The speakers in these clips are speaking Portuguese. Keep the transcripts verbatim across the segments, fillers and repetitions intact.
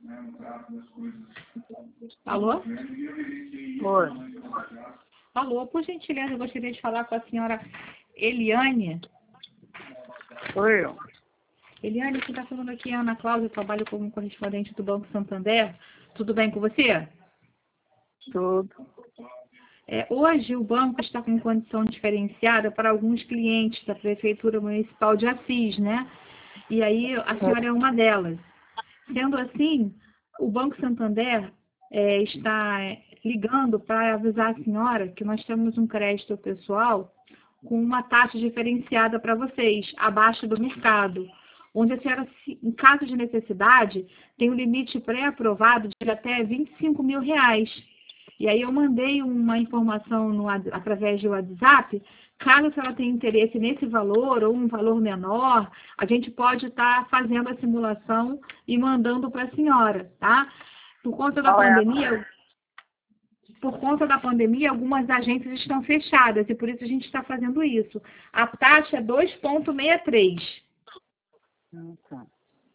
Alô? Oi. Alô, por gentileza, eu gostaria de falar com a senhora Eliane. Sou eu. Eliane, você está falando aqui, Ana Cláudia, eu trabalho como correspondente do Banco Santander. Tudo bem com você? Tudo. É, hoje o banco está com condição diferenciada para alguns clientes da Prefeitura Municipal de Assis, né? E aí a senhora é uma delas. Sendo assim, o Banco Santander é, está ligando para avisar a senhora que nós temos um crédito pessoal com uma taxa diferenciada para vocês, abaixo do mercado, onde a senhora, em caso de necessidade, tem um limite pré-aprovado de até vinte e cinco mil reais. E aí eu mandei uma informação no, através do WhatsApp. Caso a senhora tenha interesse nesse valor ou um valor menor, a gente pode estar fazendo a simulação e mandando para a senhora, tá? Por conta da Qual é a- pandemia, por conta da pandemia, algumas agências estão fechadas e por isso a gente está fazendo isso. A taxa é dois vírgula sessenta e três. Ah, tá.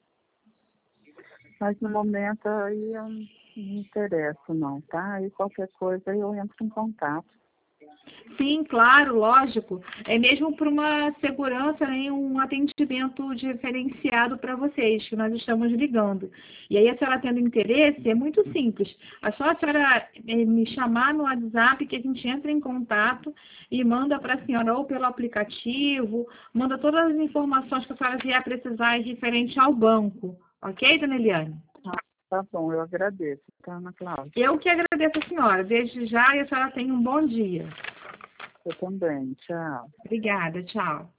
Mas no momento aí eu não me interesso não, tá? Aí qualquer coisa eu entro em contato. Sim, claro, lógico. É mesmo por uma segurança, né, um atendimento diferenciado para vocês, que nós estamos ligando. E aí, a senhora tendo interesse, é muito simples. É só a senhora eh, me chamar no WhatsApp que a gente entra em contato e manda para a senhora ou pelo aplicativo, manda todas as informações que a senhora vier precisar referente ao banco. Ok, dona Eliane? Tá bom, eu agradeço, tá, Ana Cláudia? Eu que agradeço a senhora. Desde já e a senhora tenha um bom dia. Eu também, tchau. Obrigada, tchau.